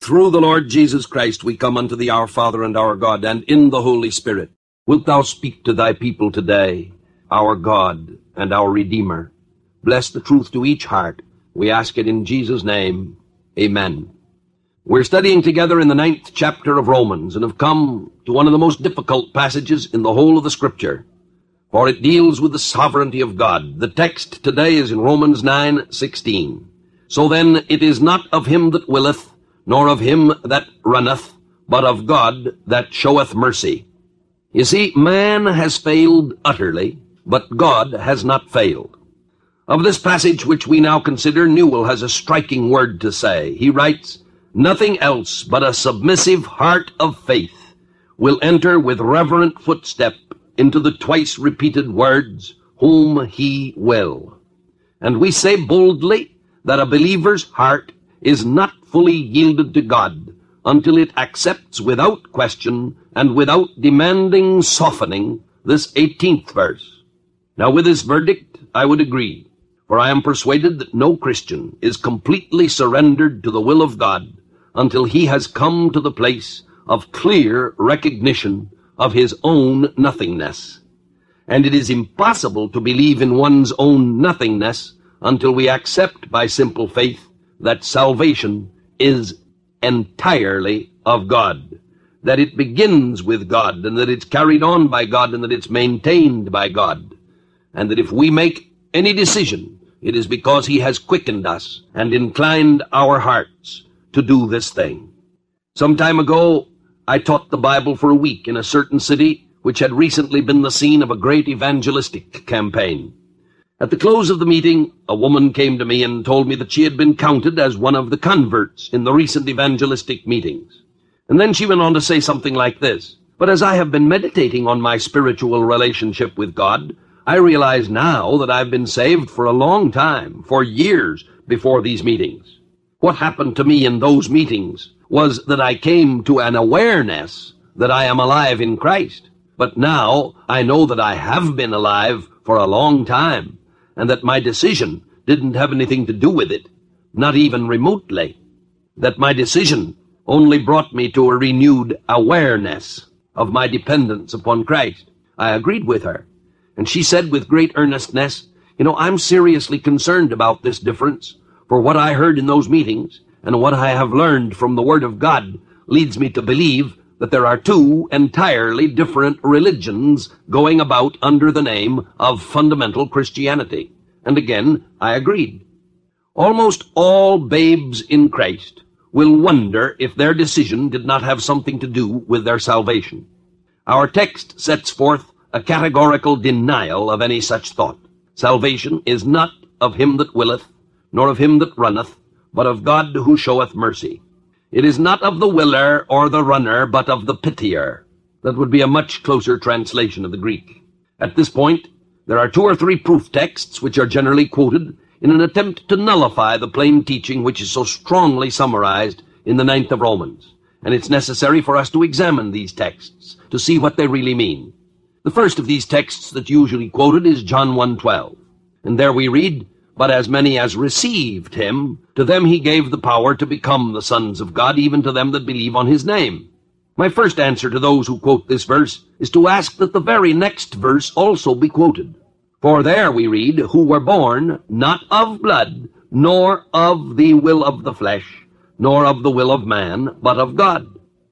Through the Lord Jesus Christ we come unto thee, our Father and our God, and in the Holy Spirit. Wilt thou speak to thy people today, our God and our Redeemer? Bless the truth to each heart. We ask it in Jesus' name. Amen. We're studying together in the 9th chapter of Romans and have come to one of the most difficult passages in the whole of the Scripture, for it deals with the sovereignty of God. The text today is in Romans 9:16. So then it is not of him that willeth, nor of him that runneth, but of God that showeth mercy. You see, man has failed utterly, but God has not failed. Of this passage which we now consider, Newell has a striking word to say. He writes, "Nothing else but a submissive heart of faith will enter with reverent footstep into the twice-repeated words, whom he will." And we say boldly that a believer's heart is not fully yielded to God until it accepts without question and without demanding softening this 18th verse. Now with this verdict I would agree, for I am persuaded that no Christian is completely surrendered to the will of God until he has come to the place of clear recognition of his own nothingness. And it is impossible to believe in one's own nothingness until we accept by simple faith that salvation is entirely of God, that it begins with God, and that it's carried on by God, and that it's maintained by God, and that if we make any decision, it is because he has quickened us and inclined our hearts to do this thing. Some time ago, I taught the Bible for a week in a certain city which had recently been the scene of a great evangelistic campaign. At the close of the meeting, a woman came to me and told me that she had been counted as one of the converts in the recent evangelistic meetings. And then she went on to say something like this: "But as I have been meditating on my spiritual relationship with God, I realize now that I've been saved for a long time, for years before these meetings. What happened to me in those meetings was that I came to an awareness that I am alive in Christ. But now I know that I have been alive for a long time, and that my decision didn't have anything to do with it, not even remotely. That my decision only brought me to a renewed awareness of my dependence upon Christ." I agreed with her, and she said with great earnestness, "I'm seriously concerned about this difference, for what I heard in those meetings and what I have learned from the Word of God leads me to believe that there are two entirely different religions going about under the name of fundamental Christianity." And again, I agreed. Almost all babes in Christ will wonder if their decision did not have something to do with their salvation. Our text sets forth a categorical denial of any such thought. Salvation is not of him that willeth, nor of him that runneth, but of God who showeth mercy. It is not of the willer or the runner, but of the pitier. That would be a much closer translation of the Greek. At this point, there are 2 or 3 proof texts which are generally quoted in an attempt to nullify the plain teaching which is so strongly summarized in the 9th of Romans. And it's necessary for us to examine these texts to see what they really mean. The first of these texts that's usually quoted is John 1:12. And there we read, "But as many as received him, to them he gave the power to become the sons of God, even to them that believe on his name." My first answer to those who quote this verse is to ask that the very next verse also be quoted. For there we read, "Who were born not of blood, nor of the will of the flesh, nor of the will of man, but of God."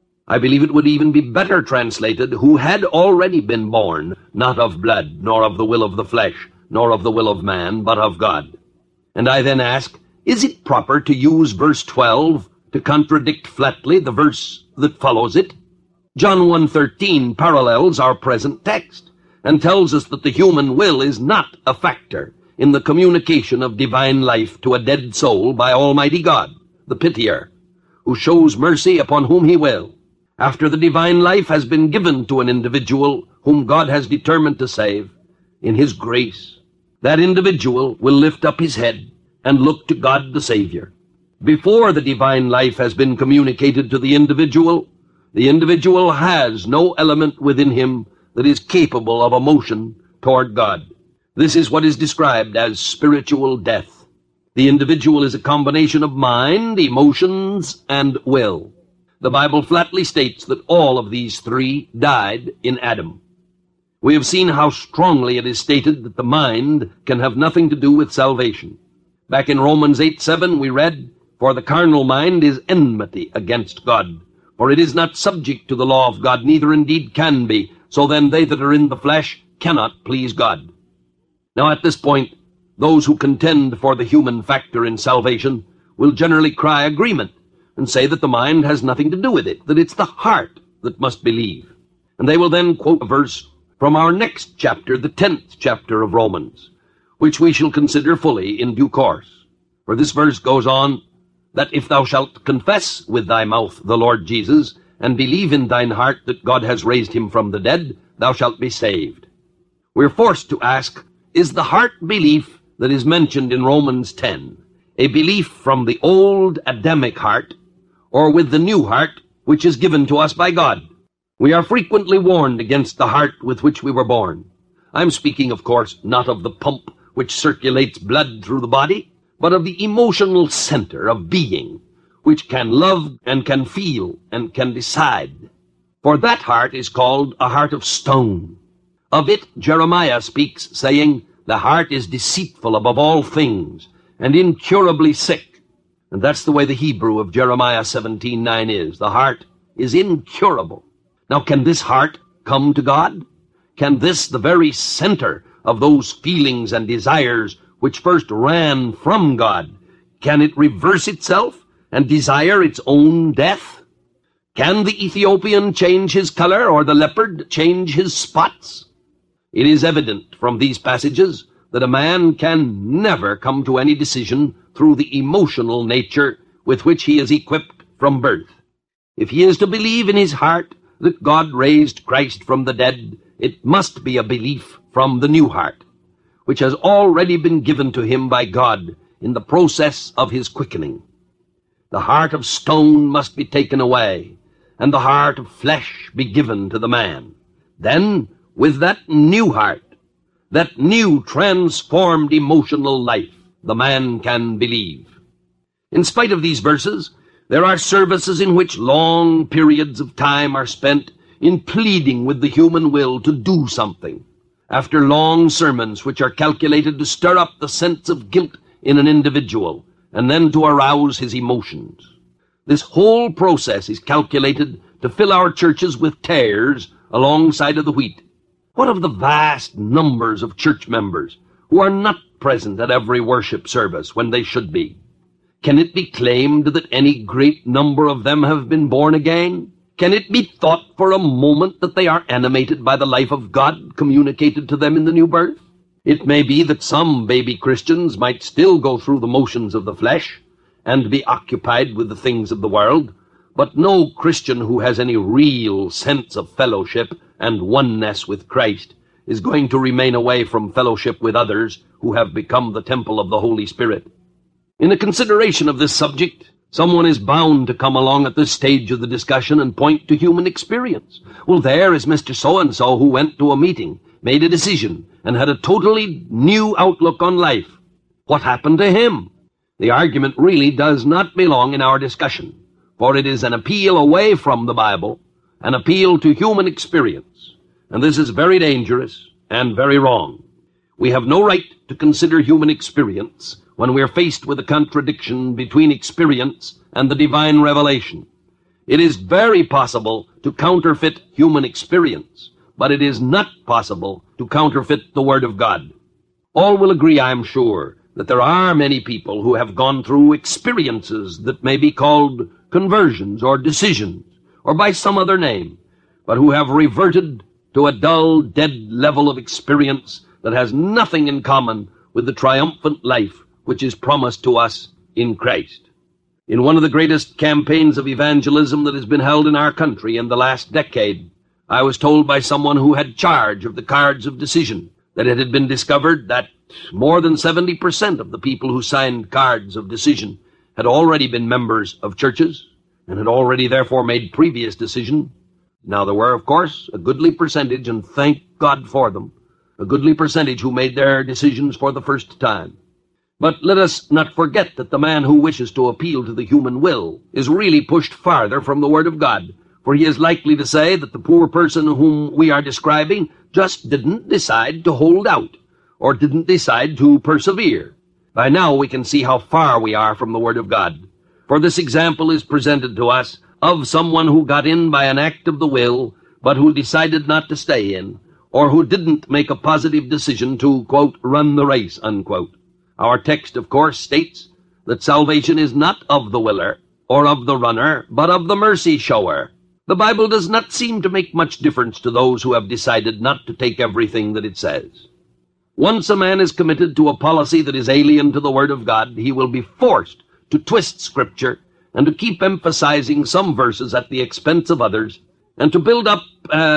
I believe it would even be better translated, "Who had already been born, not of blood, nor of the will of the flesh, nor of the will of man, but of God." And I then ask, is it proper to use verse 12 to contradict flatly the verse that follows it? John 1:13 parallels our present text and tells us that the human will is not a factor in the communication of divine life to a dead soul by Almighty God, the pitier, who shows mercy upon whom he will. After the divine life has been given to an individual whom God has determined to save, in his grace, that individual will lift up his head and look to God the Savior. Before the divine life has been communicated to the individual has no element within him that is capable of emotion toward God. This is what is described as spiritual death. The individual is a combination of mind, emotions, and will. The Bible flatly states that all of these three died in Adam. We have seen how strongly it is stated that the mind can have nothing to do with salvation. Back in Romans 8:7 we read, "For the carnal mind is enmity against God, for it is not subject to the law of God, neither indeed can be. So then they that are in the flesh cannot please God." Now at this point, those who contend for the human factor in salvation will generally cry agreement and say that the mind has nothing to do with it, that it's the heart that must believe. And they will then quote a verse from our next chapter, the 10th chapter of Romans, which we shall consider fully in due course. For this verse goes on, that if thou shalt confess with thy mouth the Lord Jesus, and believe in thine heart that God has raised him from the dead, thou shalt be saved. We're forced to ask, is the heart belief that is mentioned in Romans 10 a belief from the old Adamic heart, or with the new heart which is given to us by God? We are frequently warned against the heart with which we were born. I'm speaking, of course, not of the pump which circulates blood through the body, but of the emotional center of being, which can love and can feel and can decide. For that heart is called a heart of stone. Of it Jeremiah speaks, saying, "The heart is deceitful above all things, and incurably sick." And that's the way the Hebrew of Jeremiah 17:9 is. The heart is incurable. Now, can this heart come to God? Can this, the very center of those feelings and desires which first ran from God, can it reverse itself and desire its own death? Can the Ethiopian change his color, or the leopard change his spots? It is evident from these passages that a man can never come to any decision through the emotional nature with which he is equipped from birth. If he is to believe in his heart that God raised Christ from the dead, it must be a belief from the new heart, which has already been given to him by God in the process of his quickening. The heart of stone must be taken away, and the heart of flesh be given to the man. Then, with that new heart, that new transformed emotional life, the man can believe. In spite of these verses, there are services in which long periods of time are spent in pleading with the human will to do something. After long sermons which are calculated to stir up the sense of guilt in an individual, and then to arouse his emotions. This whole process is calculated to fill our churches with tares alongside of the wheat. What of the vast numbers of church members who are not present at every worship service when they should be? Can it be claimed that any great number of them have been born again? Can it be thought for a moment that they are animated by the life of God communicated to them in the new birth? It may be that some baby Christians might still go through the motions of the flesh and be occupied with the things of the world, but no Christian who has any real sense of fellowship and oneness with Christ is going to remain away from fellowship with others who have become the temple of the Holy Spirit. In the consideration of this subject, someone is bound to come along at this stage of the discussion and point to human experience. Well, there is Mr. So-and-so who went to a meeting, made a decision, and had a totally new outlook on life. What happened to him? The argument really does not belong in our discussion, for it is an appeal away from the Bible, an appeal to human experience. And this is very dangerous and very wrong. We have no right to consider human experience when we are faced with a contradiction between experience and the divine revelation. It is very possible to counterfeit human experience, but it is not possible to counterfeit the Word of God. All will agree, I am sure, that there are many people who have gone through experiences that may be called conversions or decisions, or by some other name, but who have reverted to a dull, dead level of experience that has nothing in common with the triumphant life which is promised to us in Christ. In one of the greatest campaigns of evangelism that has been held in our country in the last decade, I was told by someone who had charge of the cards of decision that it had been discovered that more than 70% of the people who signed cards of decision had already been members of churches and had already therefore made previous decision. Now there were, of course, a goodly percentage, and thank God for them, a goodly percentage who made their decisions for the first time. But let us not forget that the man who wishes to appeal to the human will is really pushed farther from the Word of God, for he is likely to say that the poor person whom we are describing just didn't decide to hold out, or didn't decide to persevere. By now we can see how far we are from the Word of God, for this example is presented to us of someone who got in by an act of the will, but who decided not to stay in, or who didn't make a positive decision to, quote, run the race, unquote. Our text, of course, states that salvation is not of the willer or of the runner, but of the mercy shower. The Bible does not seem to make much difference to those who have decided not to take everything that it says. Once a man is committed to a policy that is alien to the Word of God, he will be forced to twist Scripture and to keep emphasizing some verses at the expense of others, and to build up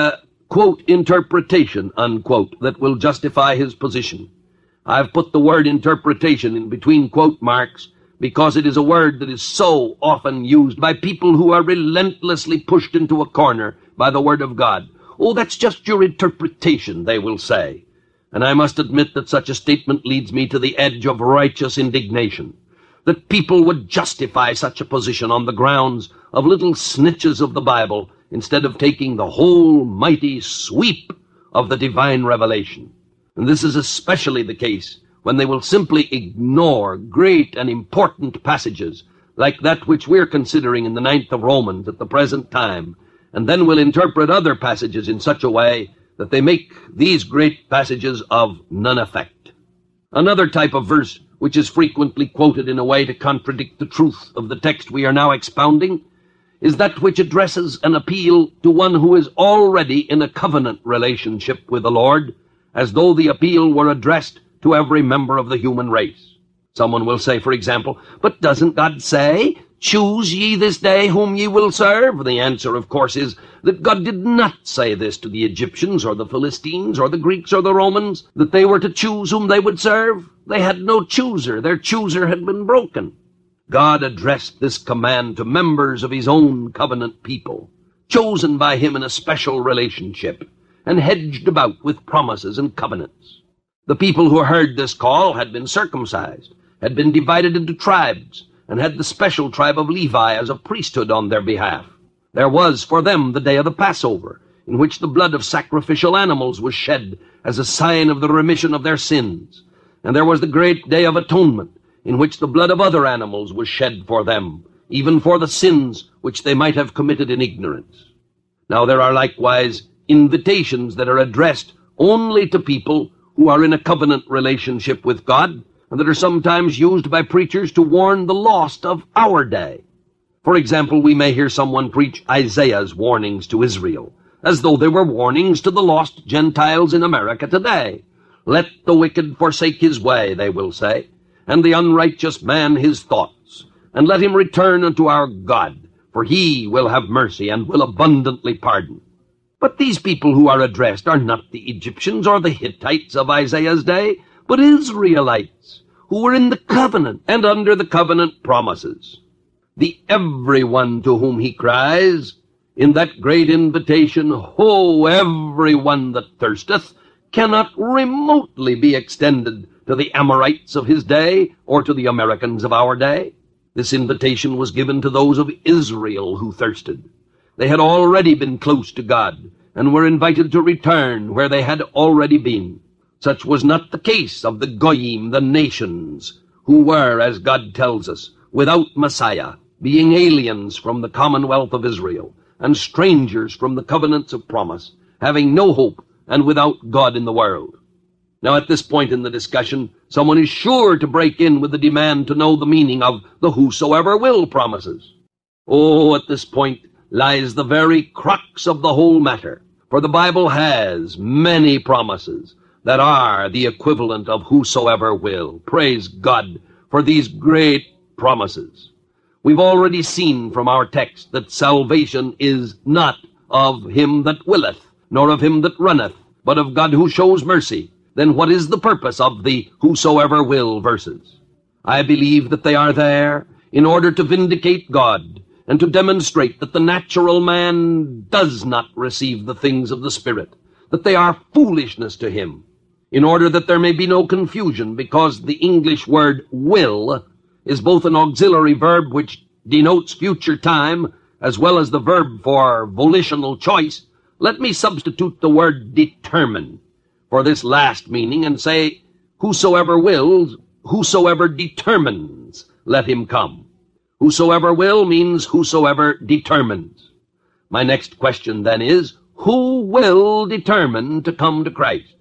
quote, interpretation, unquote, that will justify his position. I've put the word interpretation in between quote marks because it is a word that is so often used by people who are relentlessly pushed into a corner by the Word of God. Oh, that's just your interpretation, they will say. And I must admit that such a statement leads me to the edge of righteous indignation, that people would justify such a position on the grounds of little snitches of the Bible instead of taking the whole mighty sweep of the divine revelation. And this is especially the case when they will simply ignore great and important passages like that which we're considering in the 9th of Romans at the present time, and then will interpret other passages in such a way that they make these great passages of none effect. Another type of verse which is frequently quoted in a way to contradict the truth of the text we are now expounding is that which addresses an appeal to one who is already in a covenant relationship with the Lord, as though the appeal were addressed to every member of the human race. Someone will say, for example, but doesn't God say, choose ye this day whom ye will serve? The answer, of course, is that God did not say this to the Egyptians or the Philistines or the Greeks or the Romans, that they were to choose whom they would serve. They had no chooser. Their chooser had been broken. God addressed this command to members of his own covenant people, chosen by him in a special relationship, and hedged about with promises and covenants. The people who heard this call had been circumcised, had been divided into tribes, and had the special tribe of Levi as a priesthood on their behalf. There was for them the day of the Passover, in which the blood of sacrificial animals was shed as a sign of the remission of their sins. And there was the great day of atonement, in which the blood of other animals was shed for them, even for the sins which they might have committed in ignorance. Now there are likewise invitations that are addressed only to people who are in a covenant relationship with God, and that are sometimes used by preachers to warn the lost of our day. For example, we may hear someone preach Isaiah's warnings to Israel, as though they were warnings to the lost Gentiles in America today. Let the wicked forsake his way, they will say, and the unrighteous man his thoughts, and let him return unto our God, for he will have mercy and will abundantly pardon. But these people who are addressed are not the Egyptians or the Hittites of Isaiah's day, but Israelites, who were in the covenant and under the covenant promises. The everyone to whom he cries, in that great invitation, Ho, everyone that thirsteth, cannot remotely be extended to the Amorites of his day or to the Americans of our day. This invitation was given to those of Israel who thirsted. They had already been close to God and were invited to return where they had already been. Such was not the case of the Goyim, the nations, who were, as God tells us, without Messiah, being aliens from the commonwealth of Israel, and strangers from the covenants of promise, having no hope and without God in the world. Now at this point in the discussion, someone is sure to break in with the demand to know the meaning of the whosoever will promises. Oh, at this point lies the very crux of the whole matter, for the Bible has many promises that are the equivalent of whosoever will. Praise God for these great promises. We've already seen from our text that salvation is not of him that willeth, nor of him that runneth, but of God who shows mercy. Then what is the purpose of the whosoever will verses? I believe that they are there in order to vindicate God and to demonstrate that the natural man does not receive the things of the Spirit, that they are foolishness to him. in order that there may be no confusion, because the English word will is both an auxiliary verb which denotes future time as well as the verb for volitional choice, let me substitute the word determine for this last meaning and say, whosoever wills, whosoever determines, let him come. Whosoever will means whosoever determines. My next question then is, who will determine to come to Christ?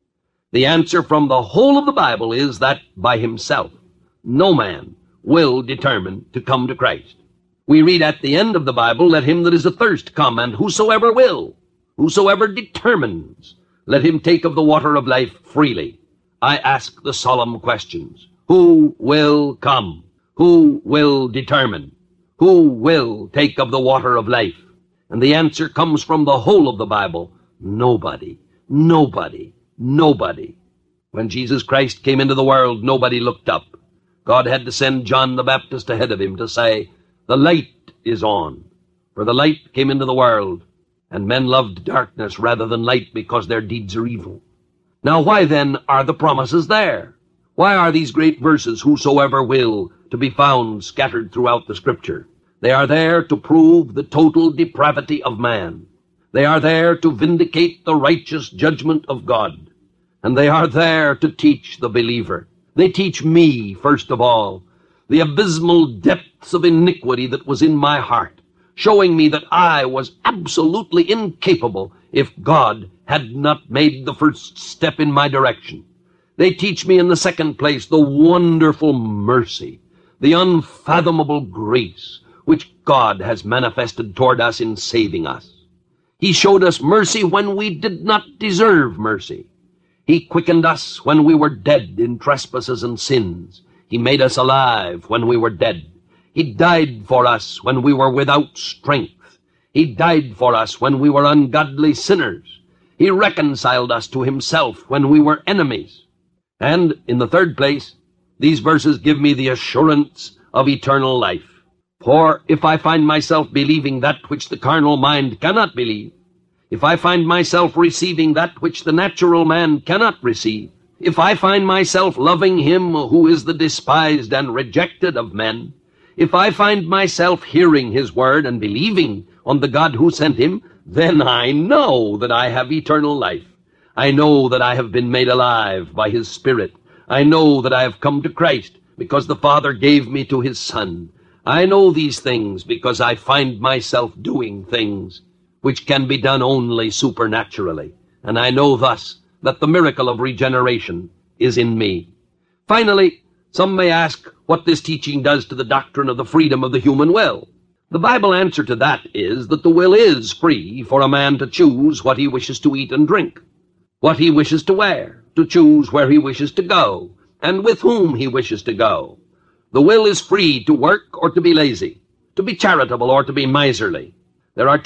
The answer from the whole of the Bible is that by himself, no man will determine to come to Christ. We read at the end of the Bible, let him that is athirst come, and whosoever will, whosoever determines, let him take of the water of life freely. I ask the solemn questions. Who will come? Who will determine? Who will take of the water of life? And the answer comes from the whole of the Bible. Nobody. Nobody. Nobody. When Jesus Christ came into the world, nobody looked up. God had to send John the Baptist ahead of him to say, the light is on. For the light came into the world, and men loved darkness rather than light because their deeds are evil. Now why then are the promises there? Why are these great verses, whosoever will, to be found scattered throughout the Scripture? They are there to prove the total depravity of man. They are there to vindicate the righteous judgment of God. And they are there to teach the believer. They teach me, first of all, the abysmal depths of iniquity that was in my heart, showing me that I was absolutely incapable if God had not made the first step in my direction. They teach me in the second place the wonderful mercy, the unfathomable grace which God has manifested toward us in saving us. He showed us mercy when we did not deserve mercy. He quickened us when we were dead in trespasses and sins. He made us alive when we were dead. He died for us when we were without strength. He died for us when we were ungodly sinners. He reconciled us to himself when we were enemies. And, in the third place, these verses give me the assurance of eternal life. For if I find myself believing that which the carnal mind cannot believe, if I find myself receiving that which the natural man cannot receive, if I find myself loving him who is the despised and rejected of men, if I find myself hearing his word and believing on the God who sent him, then I know that I have eternal life. I know that I have been made alive by his Spirit. I know that I have come to Christ because the Father gave me to his Son. I know these things because I find myself doing things which can be done only supernaturally. And I know thus that the miracle of regeneration is in me. Finally, some may ask what this teaching does to the doctrine of the freedom of the human will. The Bible answer to that is that the will is free for a man to choose what he wishes to eat and drink, what he wishes to wear, to choose where he wishes to go, and with whom he wishes to go. The will is free to work or to be lazy, to be charitable or to be miserly. There are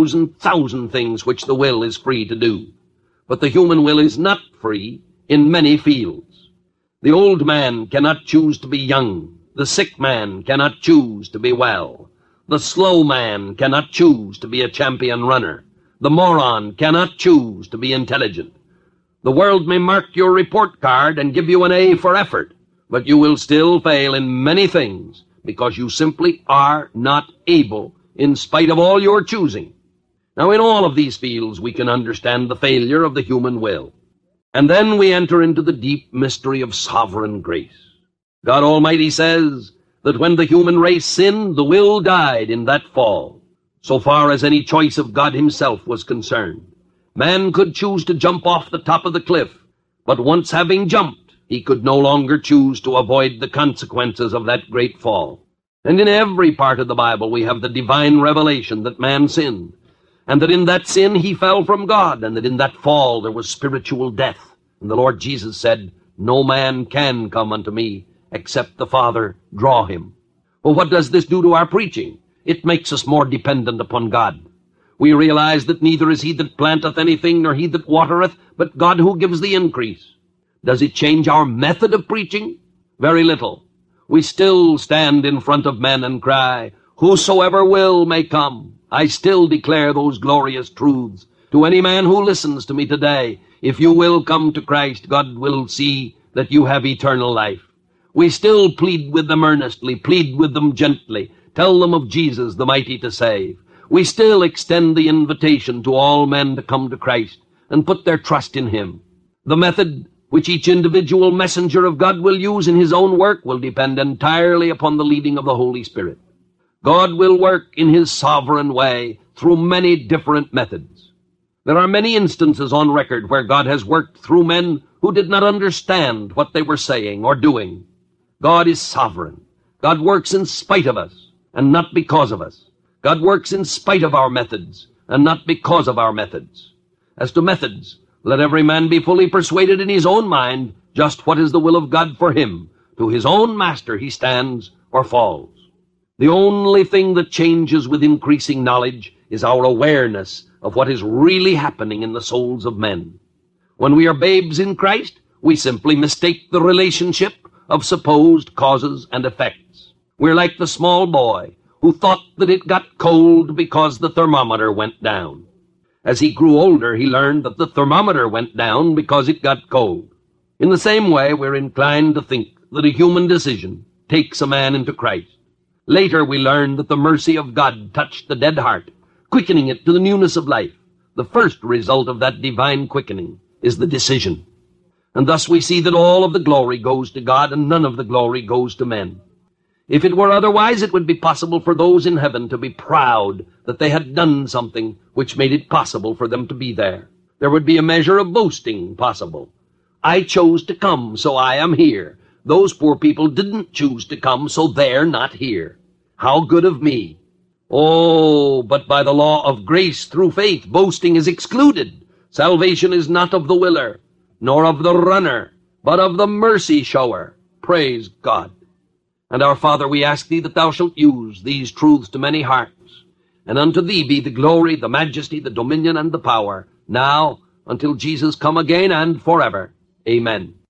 10,000 things which the will is free to do. But the human will is not free in many fields. The old man cannot choose to be young. The sick man cannot choose to be well. The slow man cannot choose to be a champion runner. The moron cannot choose to be intelligent. The world may mark your report card and give you an A for effort, but you will still fail in many things because you simply are not able in spite of all your choosing. Now, in all of these fields, we can understand the failure of the human will. And then we enter into the deep mystery of sovereign grace. God Almighty says that when the human race sinned, the will died in that fall. So far as any choice of God himself was concerned, man could choose to jump off the top of the cliff, but once having jumped, he could no longer choose to avoid the consequences of that great fall. And in every part of the Bible we have the divine revelation that man sinned, and that in that sin he fell from God, and that in that fall there was spiritual death. And the Lord Jesus said, no man can come unto me except the Father draw him. Well, what does this do to our preaching? It makes us more dependent upon God. We realize that neither is he that planteth anything, nor he that watereth, but God who gives the increase. Does it change our method of preaching? Very little. We still stand in front of men and cry, whosoever will may come. I still declare those glorious truths, To any man who listens to me today, if you will come to Christ, God will see that you have eternal life. We still plead with them earnestly, plead with them gently, tell them of Jesus, the mighty to save. We still extend the invitation to all men to come to Christ and put their trust in him. The method which each individual messenger of God will use in his own work will depend entirely upon the leading of the Holy Spirit. God will work in his sovereign way through many different methods. There are many instances on record where God has worked through men who did not understand what they were saying or doing. God is sovereign. God works in spite of us and not because of us. God works in spite of our methods and not because of our methods. As to methods, let every man be fully persuaded in his own mind just what is the will of God for him. To his own master he stands or falls. The only thing that changes with increasing knowledge is our awareness of what is really happening in the souls of men. When we are babes in Christ, we simply mistake the relationship of supposed causes and effects. We're like the small boy who thought that it got cold because the thermometer went down. As he grew older, he learned that the thermometer went down because it got cold. In the same way, we're inclined to think that a human decision takes a man into Christ. Later, we learn that the mercy of God touched the dead heart, quickening it to the newness of life. The first result of that divine quickening is the decision. And thus we see that all of the glory goes to God and none of the glory goes to men. If it were otherwise, it would be possible for those in heaven to be proud that they had done something which made it possible for them to be there. There would be a measure of boasting possible. I chose to come, so I am here. Those poor people didn't choose to come, so they're not here. How good of me. Oh, but by the law of grace through faith, boasting is excluded. Salvation is not of the willer, nor of the runner, but of the mercy shower. Praise God. And our Father, we ask thee that thou shalt use these truths to many hearts. And unto thee be the glory, the majesty, the dominion, and the power, now until Jesus come again and forever. Amen.